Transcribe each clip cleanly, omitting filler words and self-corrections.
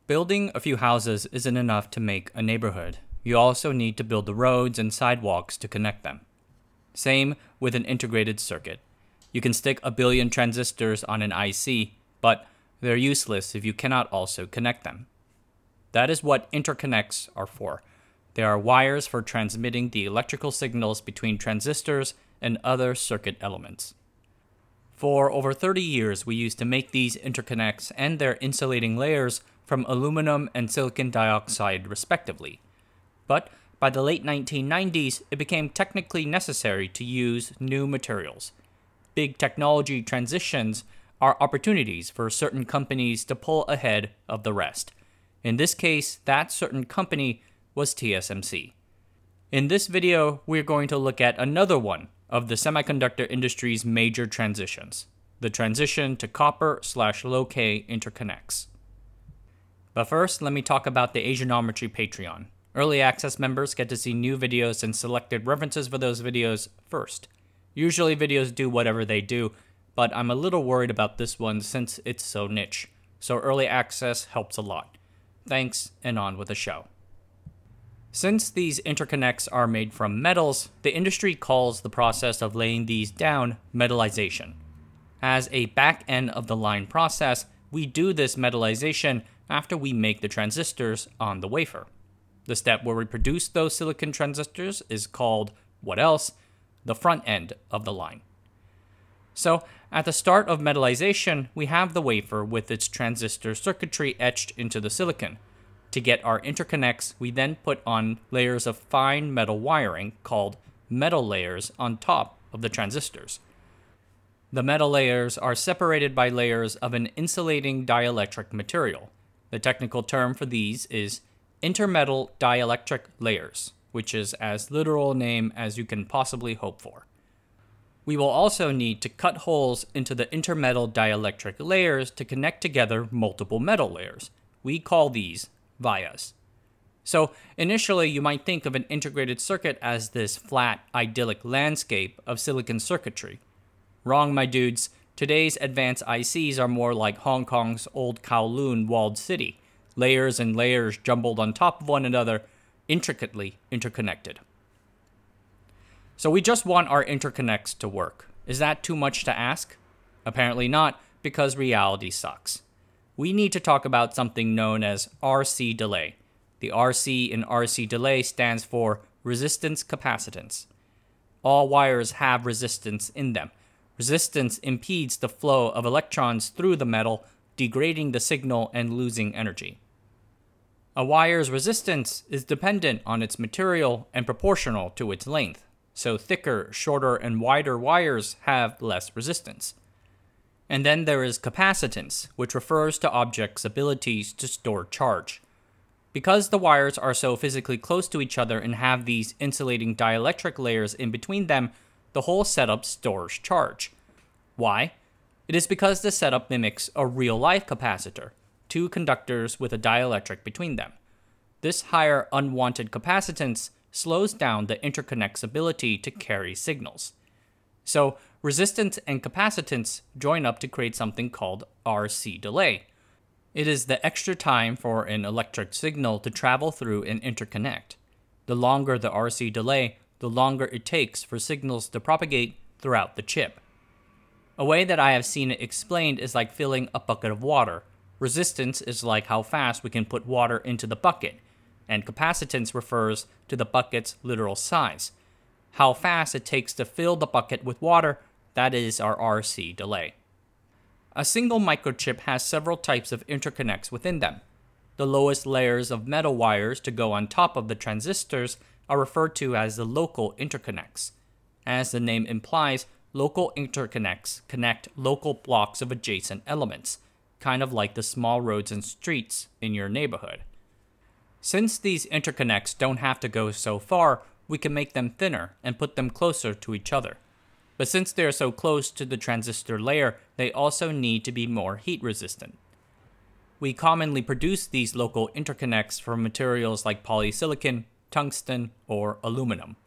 Building a few houses isn't enough to make a neighborhood. You also need to build the roads and sidewalks to connect them. Same with an integrated circuit. You can stick a billion transistors on an IC, but they're useless if you cannot also connect them. That is what interconnects are for. They are wires for transmitting the electrical signals between transistors and other circuit elements. For over 30 years, we used to make these interconnects and their insulating layers from aluminum and silicon dioxide respectively. But by the late 1990s, it became technically necessary to use new materials. Big technology transitions are opportunities for certain companies to pull ahead of the rest. In this case, that certain company was TSMC. In this video, we're going to look at another one of the semiconductor industry's major transitions, the transition to copper/low-K interconnects. But first, let me talk about the Asianometry Patreon. Early access members get to see new videos and selected references for those videos first. Usually videos do whatever they do, but I'm a little worried about this one since it's so niche. So early access helps a lot. Thanks, and on with the show. Since these interconnects are made from metals, the industry calls the process of laying these down metallization. As a back end of the line process, we do this metallization after we make the transistors on the wafer. The step where we produce those silicon transistors is called, what else? The front end of the line. So, at the start of metallization, we have the wafer with its transistor circuitry etched into the silicon. To get our interconnects, we then put on layers of fine metal wiring called metal layers on top of the transistors. The metal layers are separated by layers of an insulating dielectric material. The technical term for these is intermetal dielectric layers, which is as literal a name as you can possibly hope for. We will also need to cut holes into the intermetal dielectric layers to connect together multiple metal layers. We call these vias. So initially you might think of an integrated circuit as this flat, idyllic landscape of silicon circuitry. Wrong, my dudes. Today's advanced ICs are more like Hong Kong's old Kowloon walled city, layers and layers jumbled on top of one another, intricately interconnected. So we just want our interconnects to work. Is that too much to ask? Apparently not, because reality sucks. We need to talk about something known as RC delay. The RC in RC delay stands for resistance capacitance. All wires have resistance in them. Resistance impedes the flow of electrons through the metal, degrading the signal and losing energy. A wire's resistance is dependent on its material and proportional to its length, so thicker, shorter, and wider wires have less resistance. And then there is capacitance, which refers to objects' abilities to store charge. Because the wires are so physically close to each other and have these insulating dielectric layers in between them, the whole setup stores charge. Why? It is because the setup mimics a real-life capacitor, two conductors with a dielectric between them. This higher unwanted capacitance slows down the interconnect's ability to carry signals. So, resistance and capacitance join up to create something called RC delay. It is the extra time for an electric signal to travel through an interconnect. The longer the RC delay, the longer it takes for signals to propagate throughout the chip. A way that I have seen it explained is like filling a bucket of water. Resistance is like how fast we can put water into the bucket, and capacitance refers to the bucket's literal size. How fast it takes to fill the bucket with water, that is our RC delay. A single microchip has several types of interconnects within them. The lowest layers of metal wires to go on top of the transistors are referred to as the local interconnects. As the name implies, local interconnects connect local blocks of adjacent elements, kind of like the small roads and streets in your neighborhood. Since these interconnects don't have to go so far, we can make them thinner and put them closer to each other. But since they are so close to the transistor layer, they also need to be more heat resistant. We commonly produce these local interconnects from materials like polysilicon, tungsten, or aluminum.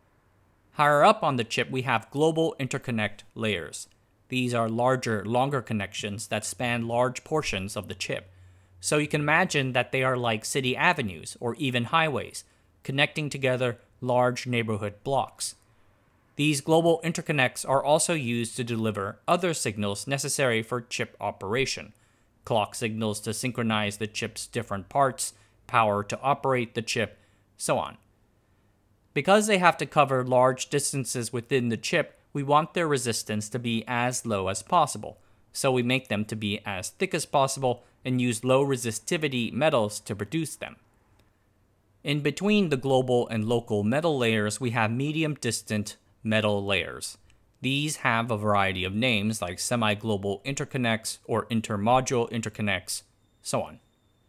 Higher up on the chip, we have global interconnect layers. These are larger, longer connections that span large portions of the chip. So you can imagine that they are like city avenues or even highways, connecting together large neighborhood blocks. These global interconnects are also used to deliver other signals necessary for chip operation: clock signals to synchronize the chip's different parts, power to operate the chip, so on. Because they have to cover large distances within the chip, we want their resistance to be as low as possible, so we make them to be as thick as possible and use low resistivity metals to produce them. In between the global and local metal layers, we have medium distant metal layers. These have a variety of names like semi-global interconnects or intermodule interconnects, so on.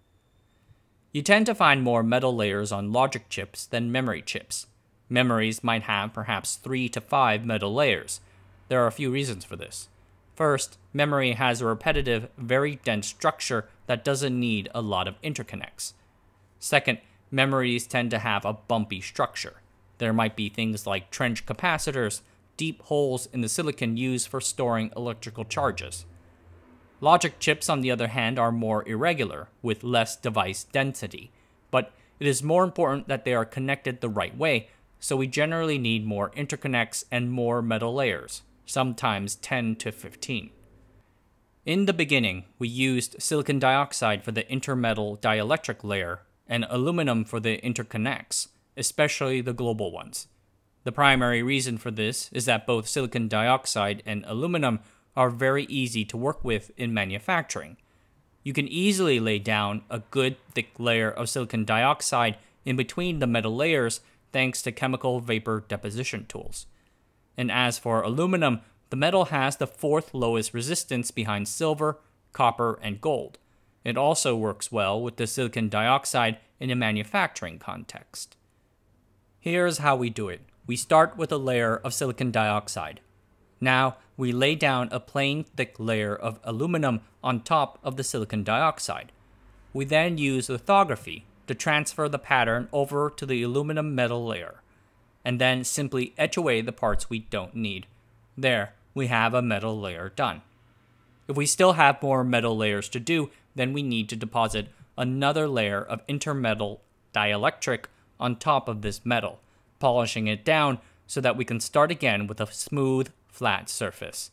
You tend to find more metal layers on logic chips than memory chips. Memories might have perhaps 3 to 5 metal layers. There are a few reasons for this. First, memory has a repetitive, very dense structure that doesn't need a lot of interconnects. Second, memories tend to have a bumpy structure. There might be things like trench capacitors, deep holes in the silicon used for storing electrical charges. Logic chips, on the other hand, are more irregular, with less device density, but it is more important that they are connected the right way, so we generally need more interconnects and more metal layers, sometimes 10 to 15. In the beginning, we used silicon dioxide for the intermetal dielectric layer and aluminum for the interconnects, especially the global ones. The primary reason for this is that both silicon dioxide and aluminum are very easy to work with in manufacturing. You can easily lay down a good thick layer of silicon dioxide in between the metal layers thanks to chemical vapor deposition tools. And as for aluminum, the metal has the fourth lowest resistance behind silver, copper, and gold. It also works well with the silicon dioxide in a manufacturing context. Here's how we do it. We start with a layer of silicon dioxide. Now, we lay down a plain thick layer of aluminum on top of the silicon dioxide. We then use lithography to transfer the pattern over to the aluminum metal layer, and then simply etch away the parts we don't need. There, we have a metal layer done. If we still have more metal layers to do, then we need to deposit another layer of intermetal dielectric on top of this metal, polishing it down so that we can start again with a smooth, flat surface.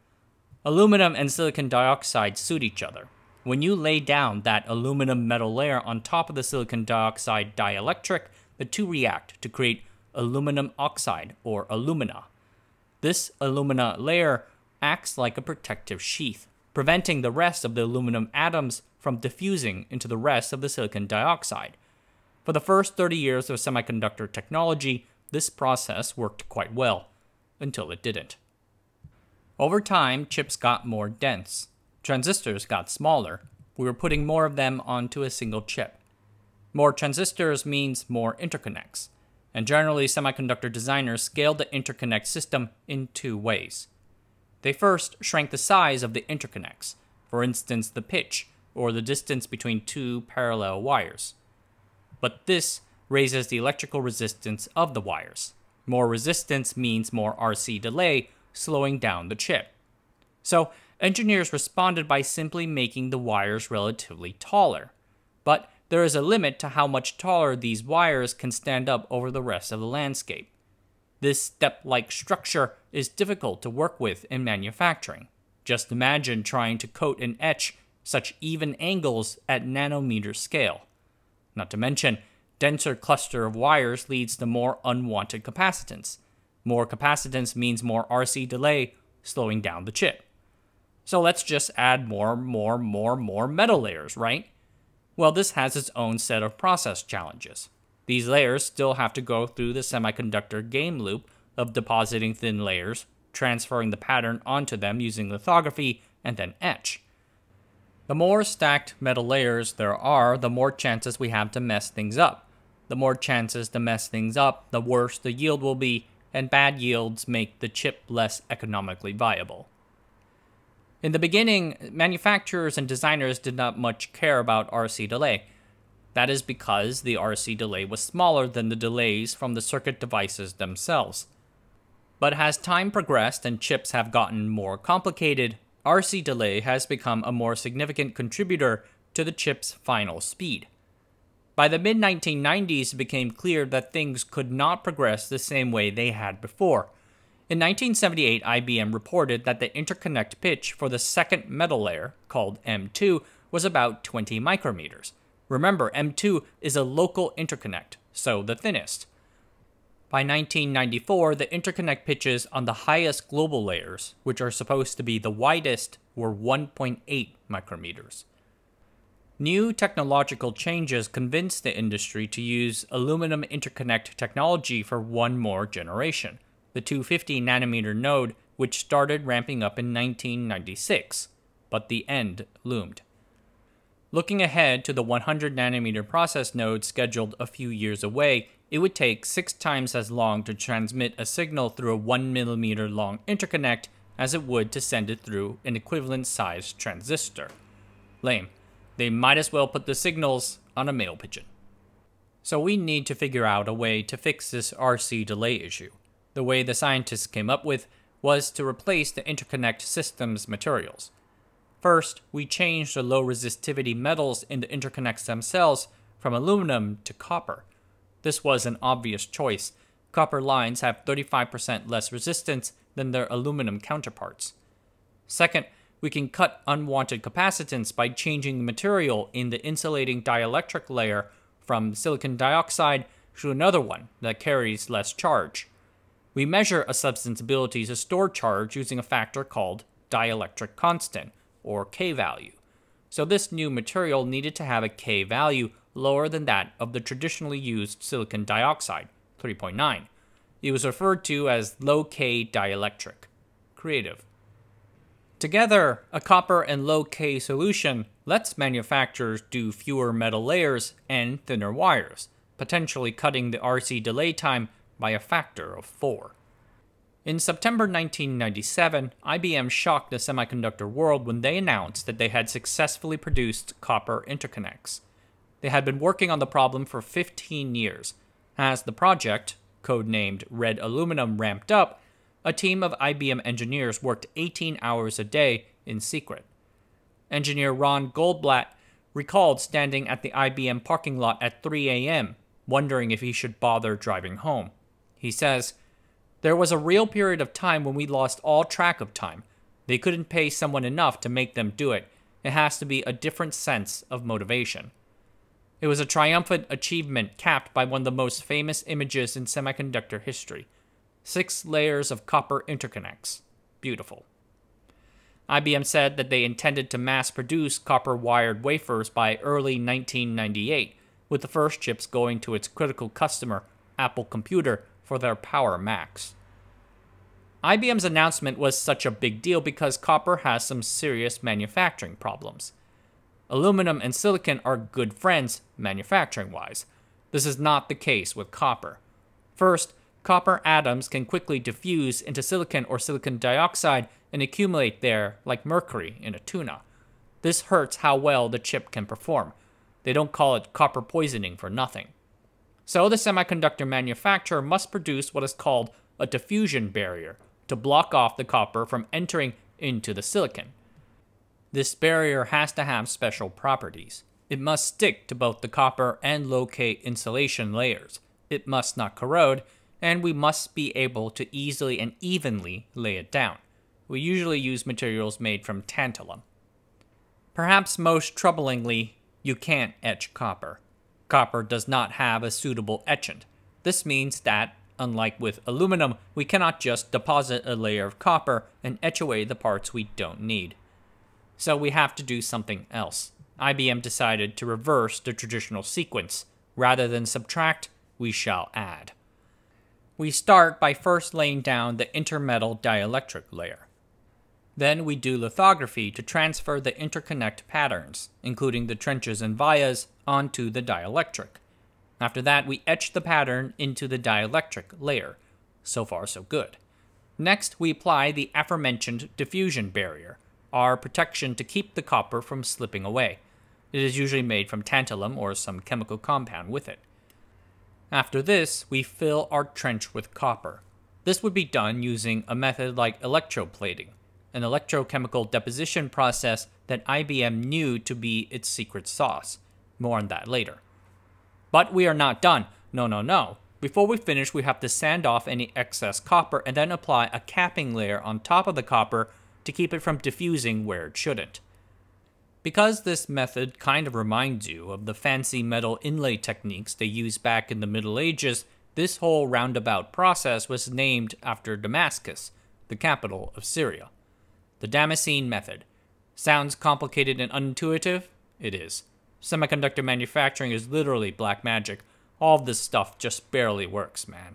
Aluminum and silicon dioxide suit each other. When you lay down that aluminum metal layer on top of the silicon dioxide dielectric, the two react to create aluminum oxide, or alumina. This alumina layer acts like a protective sheath, preventing the rest of the aluminum atoms from diffusing into the rest of the silicon dioxide. For the first 30 years of semiconductor technology, this process worked quite well, until it didn't. Over time, chips got more dense. Transistors got smaller. We were putting more of them onto a single chip. More transistors means more interconnects, and generally semiconductor designers scaled the interconnect system in two ways. They first shrank the size of the interconnects, for instance the pitch, or the distance between two parallel wires. But this raises the electrical resistance of the wires. More resistance means more RC delay, slowing down the chip. So, engineers responded by simply making the wires relatively taller. But there is a limit to how much taller these wires can stand up over the rest of the landscape. This step-like structure is difficult to work with in manufacturing. Just imagine trying to coat and etch such even angles at nanometer scale. Not to mention, denser cluster of wires leads to more unwanted capacitance. More capacitance means more RC delay, slowing down the chip. So let's just add more metal layers, right? Well, this has its own set of process challenges. These layers still have to go through the semiconductor game loop of depositing thin layers, transferring the pattern onto them using lithography, and then etch. The more stacked metal layers there are, the more chances we have to mess things up. The more chances to mess things up, the worse the yield will be, and bad yields make the chip less economically viable. In the beginning, manufacturers and designers did not much care about RC delay. That is because the RC delay was smaller than the delays from the circuit devices themselves. But as time progressed and chips have gotten more complicated, RC delay has become a more significant contributor to to the chip's final speed. By the mid-1990s, it became clear that things could not progress the same way they had before. In 1978, IBM reported that the interconnect pitch for the second metal layer, called M2, was about 20 micrometers. Remember, M2 is a local interconnect, so the thinnest. By 1994, the interconnect pitches on the highest global layers, which are supposed to be the widest, were 1.8 micrometers. New technological changes convinced the industry to use aluminum interconnect technology for one more generation, the 250 nanometer node, which started ramping up in 1996, but the end loomed. Looking ahead to the 100 nanometer process node scheduled a few years away, it would take 6 times as long to transmit a signal through a 1 millimeter long interconnect as it would to send it through an equivalent sized transistor. Lame. They might as well put the signals on a mail pigeon. So we need to figure out a way to fix this RC delay issue. The way the scientists came up with was to replace the interconnect system's materials. First, we changed the low resistivity metals in the interconnects themselves from aluminum to copper. This was an obvious choice. Copper lines have 35% less resistance than their aluminum counterparts. Second, we can cut unwanted capacitance by changing the material in the insulating dielectric layer from silicon dioxide to another one that carries less charge. We measure a substance's ability to store charge using a factor called dielectric constant, or K value. So this new material needed to have a K value lower than that of the traditionally used silicon dioxide, 3.9. It was referred to as low K dielectric. Creative. Together, a copper and low K solution lets manufacturers do fewer metal layers and thinner wires, potentially cutting the RC delay time by a factor of 4. In September 1997, IBM shocked the semiconductor world when they announced that they had successfully produced copper interconnects. They had been working on the problem for 15 years. As the project, codenamed Red Aluminum, ramped up, a team of IBM engineers worked 18 hours a day in secret. Engineer Ron Goldblatt recalled standing at the IBM parking lot at 3 a.m., wondering if he should bother driving home. He says, "There was a real period of time when we lost all track of time. They couldn't pay someone enough to make them do it. It has to be a different sense of motivation." It was a triumphant achievement capped by one of the most famous images in semiconductor history. 6 layers of copper interconnects. Beautiful. IBM said that they intended to mass-produce copper-wired wafers by early 1998, with the first chips going to its critical customer, Apple Computer, for their Power Macs. IBM's announcement was such a big deal because copper has some serious manufacturing problems. Aluminum and silicon are good friends manufacturing-wise. This is not the case with copper. First, copper atoms can quickly diffuse into silicon or silicon dioxide and accumulate there like mercury in a tuna. This hurts how well the chip can perform. They don't call it copper poisoning for nothing. So the semiconductor manufacturer must produce what is called a diffusion barrier to block off the copper from entering into the silicon. This barrier has to have special properties. It must stick to both the copper and low-K insulation layers. It must not corrode, and we must be able to easily and evenly lay it down. We usually use materials made from tantalum. Perhaps most troublingly, you can't etch copper. Copper does not have a suitable etchant. This means that, unlike with aluminum, we cannot just deposit a layer of copper and etch away the parts we don't need. So we have to do something else. IBM decided to reverse the traditional sequence. Rather than subtract, we shall add. We start by first laying down the intermetal dielectric layer. Then we do lithography to transfer the interconnect patterns, including the trenches and vias, onto the dielectric. After that, we etch the pattern into the dielectric layer. So far, so good. Next, we apply the aforementioned diffusion barrier, our protection to keep the copper from slipping away. It is usually made from tantalum or some chemical compound with it. After this, we fill our trench with copper. This would be done using a method like electroplating. an electrochemical deposition process that IBM knew to be its secret sauce. More on that later. But we are not done. No. Before we finish, we have to sand off any excess copper and then apply a capping layer on top of the copper to keep it from diffusing where it shouldn't. Because this method kind of reminds you of the fancy metal inlay techniques they used back in the Middle Ages, this whole roundabout process was named after Damascus, the capital of Syria. The Damascene method. Sounds complicated and unintuitive? It is. Semiconductor manufacturing is literally black magic. All of this stuff just barely works, man.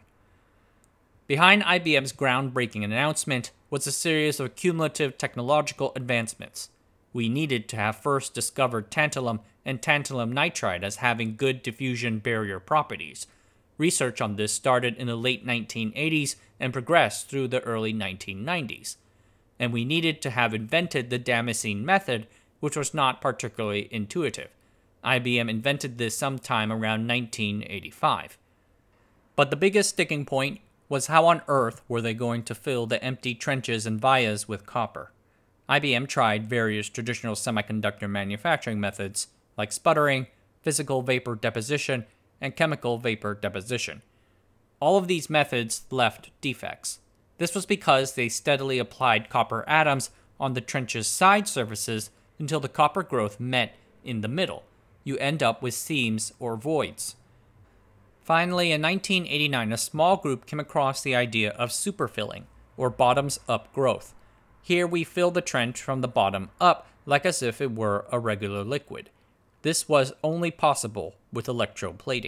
Behind IBM's groundbreaking announcement was a series of cumulative technological advancements. We needed to have first discovered tantalum and tantalum nitride as having good diffusion barrier properties. Research on this started in the late 1980s and progressed through the early 1990s. And we needed to have invented the Damascene method, which was not particularly intuitive. IBM invented this sometime around 1985. But the biggest sticking point was how on earth were they going to fill the empty trenches and vias with copper? IBM tried various traditional semiconductor manufacturing methods like sputtering, physical vapor deposition, and chemical vapor deposition. All of these methods left defects. This was because they steadily applied copper atoms on the trench's side surfaces until the copper growth met in the middle. You end up with seams or voids. Finally, in 1989, a small group came across the idea of superfilling, or bottoms-up growth. Here we fill the trench from the bottom up, like as if it were a regular liquid. This was only possible with electroplating.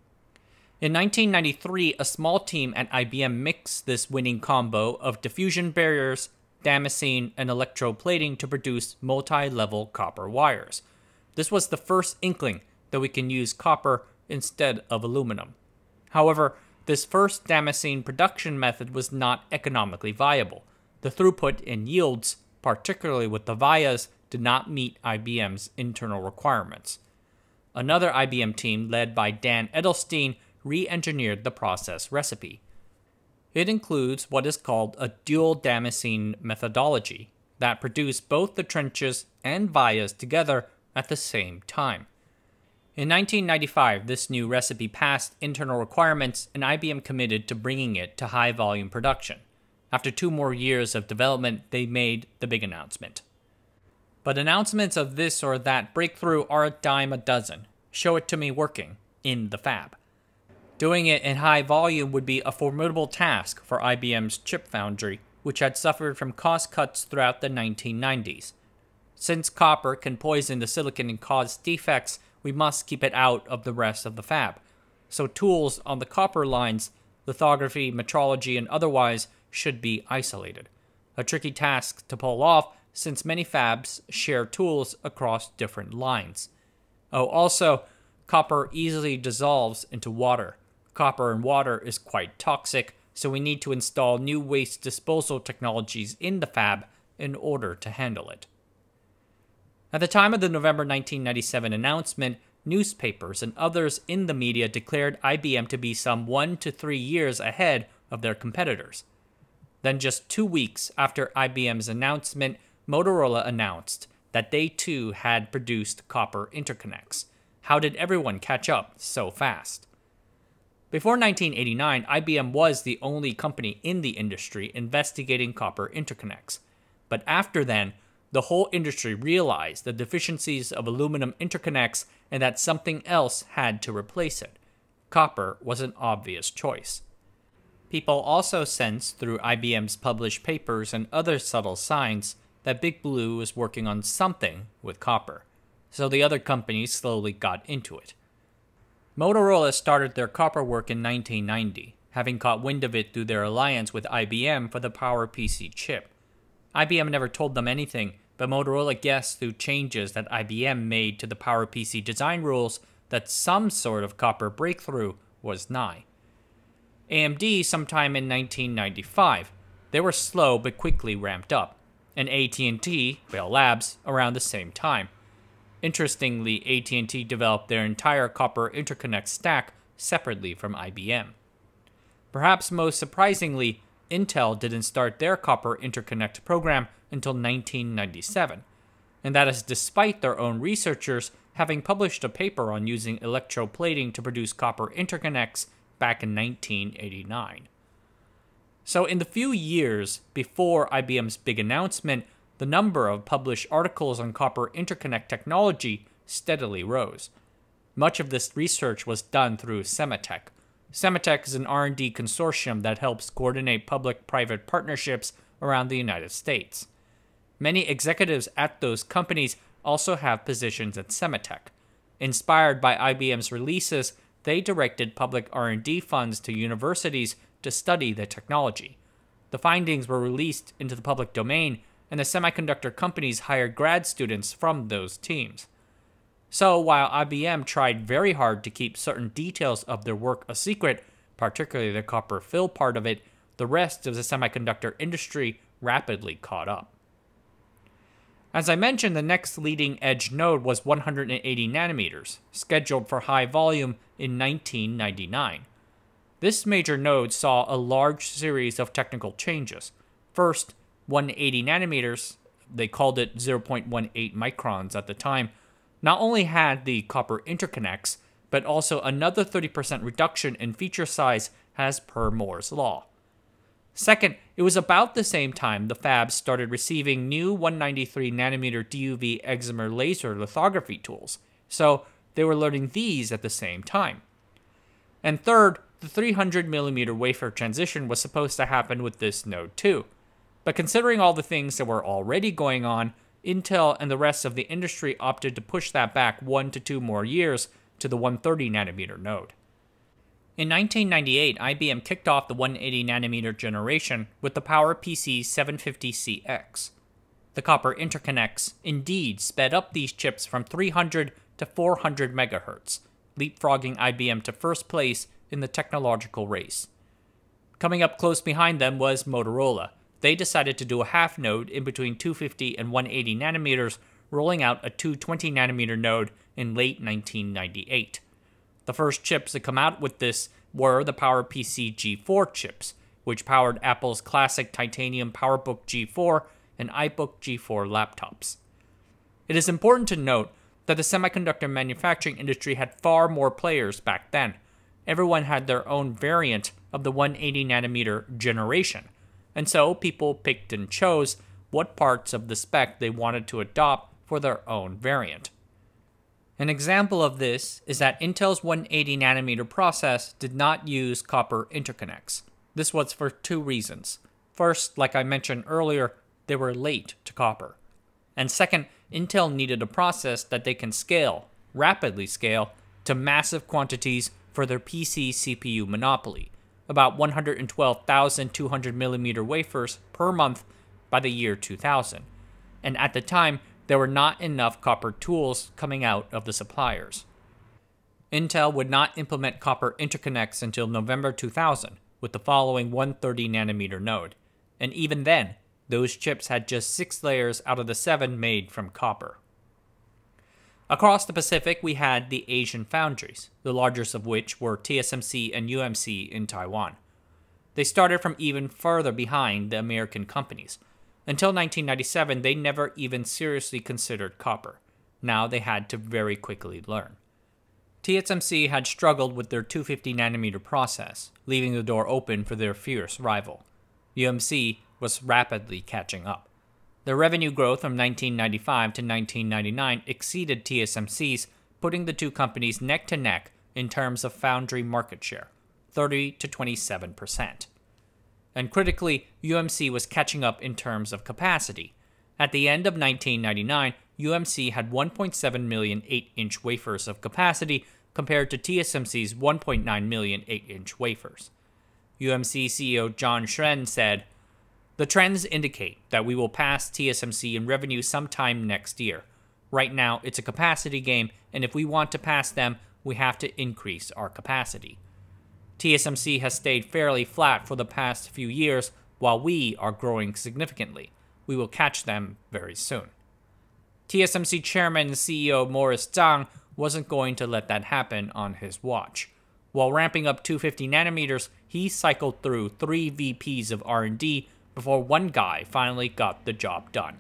In 1993, a small team at IBM mixed this winning combo of diffusion barriers, Damascene, and electroplating to produce multi-level copper wires. This was the first inkling that we can use copper instead of aluminum. However, this first Damascene production method was not economically viable. The throughput and yields, particularly with the vias, did not meet IBM's internal requirements. Another IBM team, led by Dan Edelstein, re-engineered the process recipe. It includes what is called a dual Damascene methodology that produced both the trenches and vias together at the same time. In 1995, this new recipe passed internal requirements, and IBM committed to bringing it to high-volume production. After 2 more years of development, they made the big announcement. But announcements of this or that breakthrough are a dime a dozen. Show it to me working in the fab. Doing it in high volume would be a formidable task for IBM's chip foundry, which had suffered from cost cuts throughout the 1990s. Since copper can poison the silicon and cause defects, we must keep it out of the rest of the fab. So tools on the copper lines, lithography, metrology, and otherwise, should be isolated. A tricky task to pull off since many fabs share tools across different lines. Oh, also, copper easily dissolves into water. Copper in water is quite toxic, so we need to install new waste disposal technologies in the fab in order to handle it. At the time of the November 1997 announcement, newspapers and others in the media declared IBM to be some 1 to 3 years ahead of their competitors. Then just 2 weeks after IBM's announcement, Motorola announced that they too had produced copper interconnects. How did everyone catch up so fast? Before 1989, IBM was the only company in the industry investigating copper interconnects. But after then, the whole industry realized the deficiencies of aluminum interconnects and that something else had to replace it. Copper was an obvious choice. People also sensed through IBM's published papers and other subtle signs that Big Blue was working on something with copper, so the other companies slowly got into it. Motorola started their copper work in 1990, having caught wind of it through their alliance with IBM for the PowerPC chip. IBM never told them anything, but Motorola guessed through changes that IBM made to the PowerPC design rules that some sort of copper breakthrough was nigh. AMD sometime in 1995. They were slow but quickly ramped up, and AT&T, Bell Labs, around the same time. Interestingly, AT&T developed their entire copper interconnect stack separately from IBM. Perhaps most surprisingly, Intel didn't start their copper interconnect program until 1997, and that is despite their own researchers having published a paper on using electroplating to produce copper interconnects back in 1989. So in the few years before IBM's big announcement, the number of published articles on copper interconnect technology steadily rose. Much of this research was done through Sematech. Sematech is an R&D consortium that helps coordinate public-private partnerships around the United States. Many executives at those companies also have positions at Sematech. Inspired by IBM's releases, they directed public R&D funds to universities to study the technology. The findings were released into the public domain, and the semiconductor companies hired grad students from those teams. So while IBM tried very hard to keep certain details of their work a secret, particularly the copper fill part of it, the rest of the semiconductor industry rapidly caught up. As I mentioned, the next leading edge node was 180 nanometers, scheduled for high volume in 1999. This major node saw a large series of technical changes. First, 180 nanometers, they called it 0.18 microns at the time, not only had the copper interconnects, but also another 30% reduction in feature size as per Moore's law. Second, it was about the same time the fabs started receiving new 193 nanometer DUV excimer laser lithography tools, so they were learning these at the same time. And third, the 300mm wafer transition was supposed to happen with this node too. But considering all the things that were already going on, Intel and the rest of the industry opted to push that back 1 to 2 more years to the 130 nanometer node. In 1998, IBM kicked off the 180 nanometer generation with the PowerPC 750CX. The copper interconnects indeed sped up these chips from 300 to 400 MHz, leapfrogging IBM to first place in the technological race. Coming up close behind them was Motorola. They decided to do a half node in between 250 and 180 nanometers, rolling out a 220 nanometer node in late 1998. The first chips to come out with this were the PowerPC G4 chips, which powered Apple's classic titanium PowerBook G4 and iBook G4 laptops. It is important to note that the semiconductor manufacturing industry had far more players back then. Everyone had their own variant of the 180 nanometer generation, and so people picked and chose what parts of the spec they wanted to adopt for their own variant. An example of this is that Intel's 180 nanometer process did not use copper interconnects. This was for 2 reasons. First, like I mentioned earlier, they were late to copper. And second, Intel needed a process that they can scale, rapidly scale, to massive quantities for their PC CPU monopoly, about 112,000 200mm wafers per month by the year 2000. And at the time, there were not enough copper tools coming out of the suppliers. Intel would not implement copper interconnects until November 2000 with the following 130 nanometer node, and even then, those chips had just 6 layers out of the 7 made from copper. Across the Pacific, we had the Asian foundries, the largest of which were TSMC and UMC in Taiwan. They started from even further behind the American companies. Until 1997, they never even seriously considered copper. Now they had to very quickly learn. TSMC had struggled with their 250 nanometer process, leaving the door open for their fierce rival. UMC was rapidly catching up. Their revenue growth from 1995 to 1999 exceeded TSMC's, putting the two companies neck to neck in terms of foundry market share, 30 to 27%. And critically, UMC was catching up in terms of capacity. At the end of 1999, UMC had 1.7 million 8-inch wafers of capacity compared to TSMC's 1.9 million 8-inch wafers. UMC CEO John Shren said, "The trends indicate that we will pass TSMC in revenue sometime next year. Right now, it's a capacity game, and if we want to pass them, we have to increase our capacity. TSMC has stayed fairly flat for the past few years, while we are growing significantly. We will catch them very soon." TSMC chairman and CEO Morris Chang wasn't going to let that happen on his watch. While ramping up 250 nanometers, he cycled through 3 VPs of R&D before one guy finally got the job done.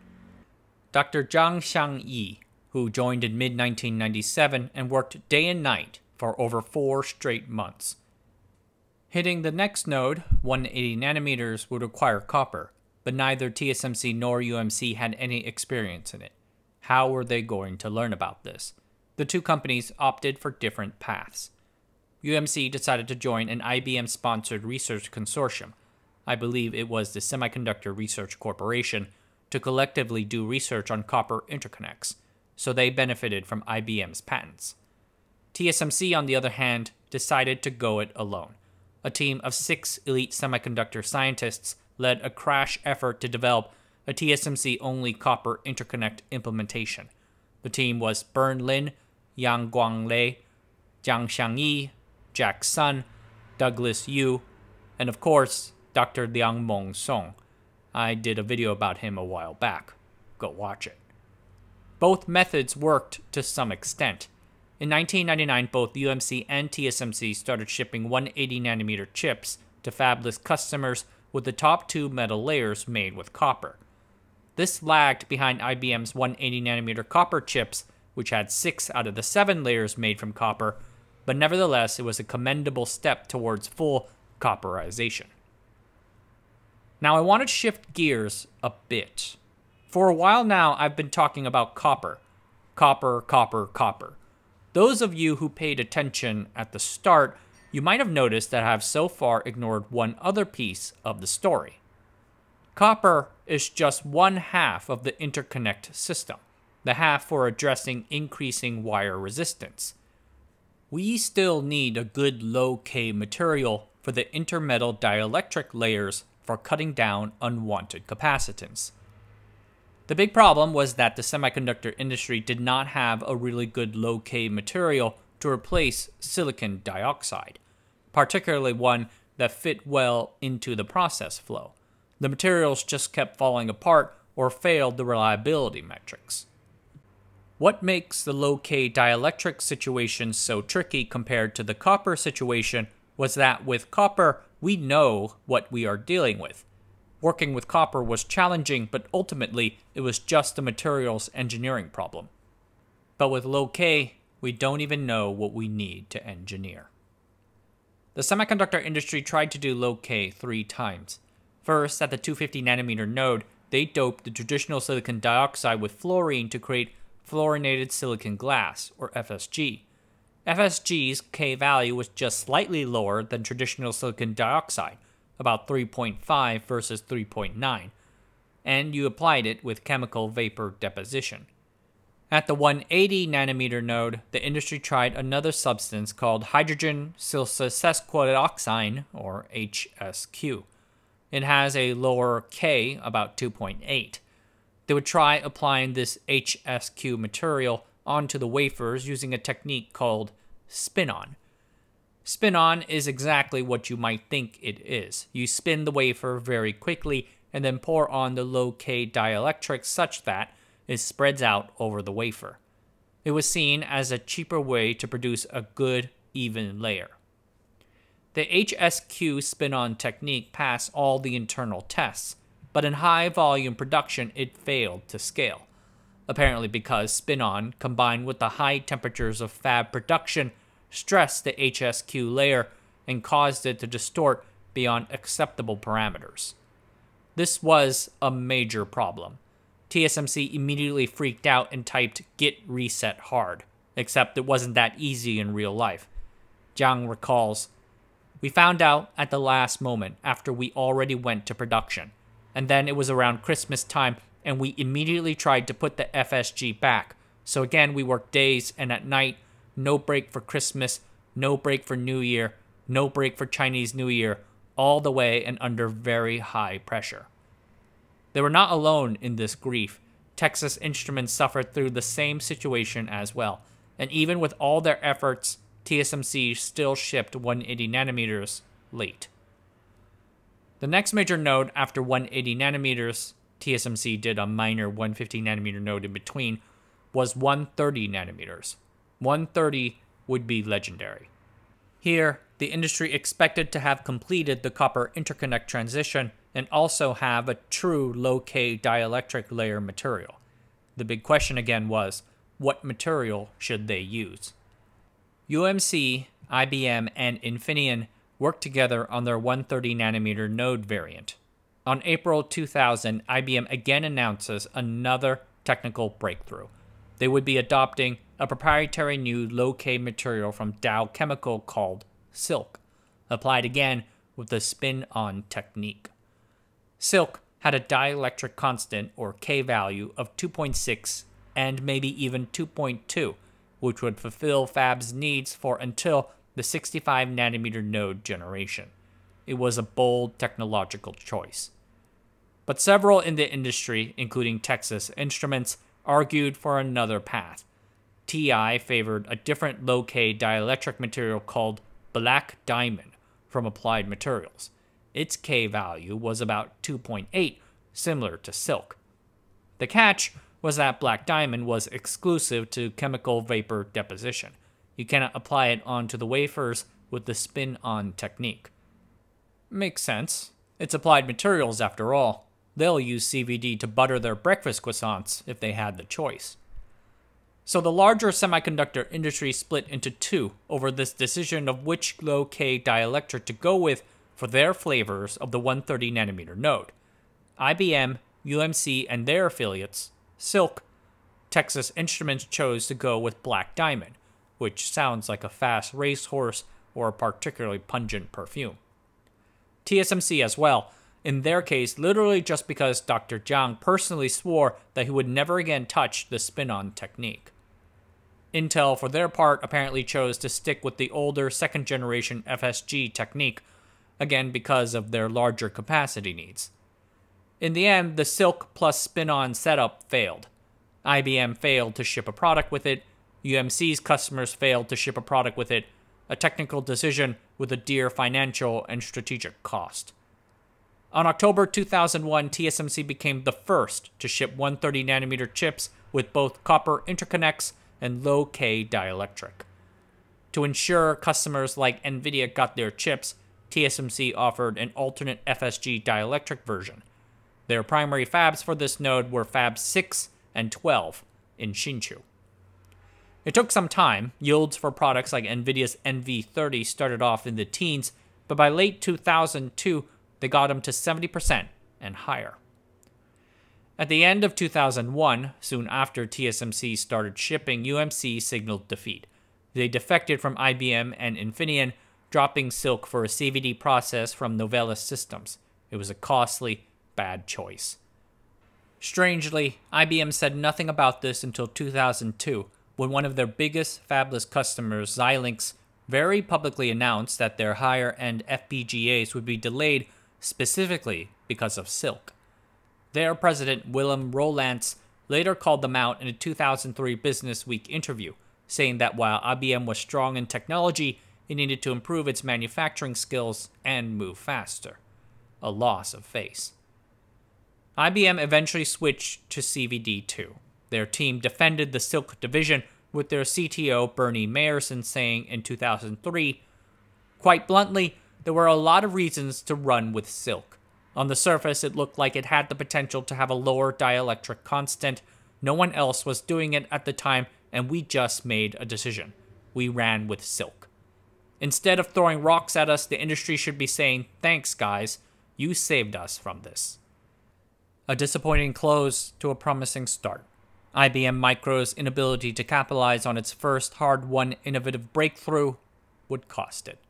Dr. Zhang Xiangyi, who joined in mid-1997 and worked day and night for over 4 straight months. Hitting the next node, 180 nanometers, would require copper, but neither TSMC nor UMC had any experience in it. How were they going to learn about this? The two companies opted for different paths. UMC decided to join an IBM-sponsored research consortium. I believe it was the Semiconductor Research Corporation, to collectively do research on copper interconnects, so they benefited from IBM's patents. TSMC, on the other hand, decided to go it alone. A team of 6 elite semiconductor scientists led a crash effort to develop a TSMC-only copper interconnect implementation. The team was Bern Lin, Yang Guanglei, Zhang Xiangyi, Jack Sun, Douglas Yu, and of course, Dr. Liang Mong Song. I did a video about him a while back. Go watch it. Both methods worked to some extent. In 1999, both UMC and TSMC started shipping 180nm chips to fabless customers with the top 2 metal layers made with copper. This lagged behind IBM's 180nm copper chips, which had 6 out of the 7 layers made from copper, but nevertheless, it was a commendable step towards full copperization. Now, I want to shift gears a bit. For a while now, I've been talking about copper. Copper, copper, copper. Those of you who paid attention at the start, you might have noticed that I have so far ignored one other piece of the story. Copper is just one half of the interconnect system, the half for addressing increasing wire resistance. We still need a good low-K material for the intermetal dielectric layers for cutting down unwanted capacitance. The big problem was that the semiconductor industry did not have a really good low-K material to replace silicon dioxide, particularly one that fit well into the process flow. The materials just kept falling apart or failed the reliability metrics. What makes the low-K dielectric situation so tricky compared to the copper situation was that with copper, we know what we are dealing with. Working with copper was challenging, but ultimately, it was just a materials engineering problem. But with low-K, we don't even know what we need to engineer. The semiconductor industry tried to do low-K 3 times. First, at the 250nm node, they doped the traditional silicon dioxide with fluorine to create fluorinated silicon glass, or FSG. FSG's K value was just slightly lower than traditional silicon dioxide, about 3.5 versus 3.9, and you applied it with chemical vapor deposition. At the 180nm node, the industry tried another substance called hydrogen silsesquioxime, or HSQ. It has a lower K, about 2.8. They would try applying this HSQ material onto the wafers using a technique called spin-on. Spin-on is exactly what you might think it is. You spin the wafer very quickly and then pour on the low-K dielectric such that it spreads out over the wafer. It was seen as a cheaper way to produce a good, even layer. The HSQ spin-on technique passed all the internal tests, but in high-volume production it failed to scale. Apparently because spin-on, combined with the high temperatures of fab production, stressed the HSQ layer and caused it to distort beyond acceptable parameters. This was a major problem. TSMC immediately freaked out and typed "git reset hard," except it wasn't that easy in real life. Zhang recalls, "We found out at the last moment after we already went to production, and then it was around Christmas time and we immediately tried to put the FSG back. So again, we worked days and at night, no break for Christmas, no break for New Year, no break for Chinese New Year, all the way and under very high pressure." They were not alone in this grief. Texas Instruments suffered through the same situation as well, and even with all their efforts, TSMC still shipped 180 nanometers late. The next major node after 180 nanometers, TSMC did a minor 150 nanometer node in between, was 130 nanometers. 130 would be legendary. Here, the industry expected to have completed the copper interconnect transition and also have a true low-K dielectric layer material. The big question again was, what material should they use? UMC, IBM, and Infineon worked together on their 130nm node variant. On April 2000, IBM again announces another technical breakthrough. They would be adopting a proprietary new low-K material from Dow Chemical called Silk, applied again with the spin-on technique. Silk had a dielectric constant, or K value, of 2.6 and maybe even 2.2, which would fulfill fab's needs for until the 65nm node generation. It was a bold technological choice. But several in the industry, including Texas Instruments, argued for another path. TI favored a different low-K dielectric material called Black Diamond from Applied Materials. Its K value was about 2.8, similar to Silk. The catch was that Black Diamond was exclusive to chemical vapor deposition. You cannot apply it onto the wafers with the spin-on technique. Makes sense. It's Applied Materials after all. They'll use CVD to butter their breakfast croissants if they had the choice. So the larger semiconductor industry split into two over this decision of which low-K dielectric to go with for their flavors of the 130nm node. IBM, UMC, and their affiliates, Silk. Texas Instruments chose to go with Black Diamond, which sounds like a fast racehorse or a particularly pungent perfume. TSMC as well, in their case literally just because Dr. Jiang personally swore that he would never again touch the spin-on technique. Intel, for their part, apparently chose to stick with the older second-generation FSG technique, again because of their larger capacity needs. In the end, the Silk plus spin-on setup failed. IBM failed to ship a product with it, UMC's customers failed to ship a product with it, a technical decision with a dear financial and strategic cost. On October 2001, TSMC became the first to ship 130nm chips with both copper interconnects and low-K dielectric. To ensure customers like NVIDIA got their chips, TSMC offered an alternate FSG dielectric version. Their primary fabs for this node were Fabs 6 and 12 in Hsinchu. It took some time. Yields for products like NVIDIA's NV30 started off in the teens, but by late 2002, they got them to 70% and higher. At the end of 2001, soon after TSMC started shipping, UMC signaled defeat. They defected from IBM and Infineon, dropping Silk for a CVD process from Novellus Systems. It was a costly, bad choice. Strangely, IBM said nothing about this until 2002, when one of their biggest fabless customers, Xilinx, very publicly announced that their higher-end FPGAs would be delayed specifically because of Silk. Their president, Willem Roelants, later called them out in a 2003 Business Week interview, saying that while IBM was strong in technology, it needed to improve its manufacturing skills and move faster. A loss of face. IBM eventually switched to CVD2. Their team defended the Silk division, with their CTO Bernie Meyerson saying in 2003, "Quite bluntly, there were a lot of reasons to run with Silk. On the surface, it looked like it had the potential to have a lower dielectric constant. No one else was doing it at the time, and we just made a decision. We ran with Silk. Instead of throwing rocks at us, the industry should be saying, 'Thanks, guys. You saved us from this.'" A disappointing close to a promising start. IBM Micro's inability to capitalize on its first hard-won innovative breakthrough would cost it.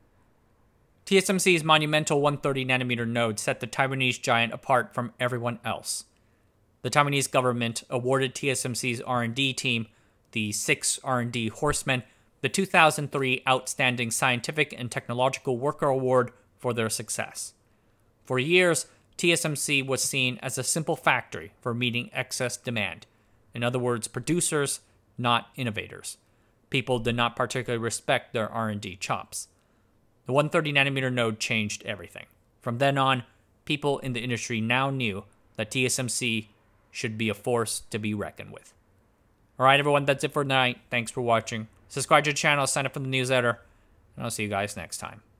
TSMC's monumental 130nm node set the Taiwanese giant apart from everyone else. The Taiwanese government awarded TSMC's R&D team, the 6 R&D Horsemen, the 2003 Outstanding Scientific and Technological Worker Award for their success. For years, TSMC was seen as a simple factory for meeting excess demand. In other words, producers, not innovators. People did not particularly respect their R&D chops. The 130nm node changed everything. From then on, people in the industry now knew that TSMC should be a force to be reckoned with. Alright everyone, that's it for tonight. Thanks for watching. Subscribe to the channel, sign up for the newsletter, and I'll see you guys next time.